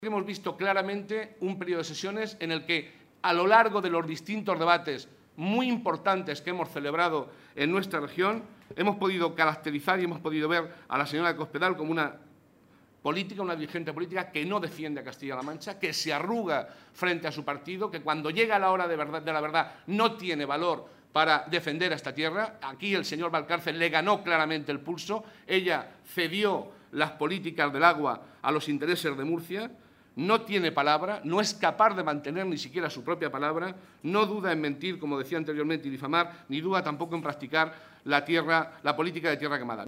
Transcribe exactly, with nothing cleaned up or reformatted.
Hemos visto claramente un periodo de sesiones en el que, a lo largo de los distintos debates muy importantes que hemos celebrado en nuestra región, hemos podido caracterizar y hemos podido ver a la señora Cospedal como una política, una dirigente política que no defiende a Castilla-La Mancha, que se arruga frente a su partido, que cuando llega la hora de, verdad, de la verdad no tiene valor para defender a esta tierra. Aquí el señor Valcárcel le ganó claramente el pulso, ella cedió las políticas del agua a los intereses de Murcia, no tiene palabra, no es capaz de mantener ni siquiera su propia palabra, no duda en mentir, como decía anteriormente, y difamar, ni duda tampoco en practicar la, tierra, la política de tierra quemada.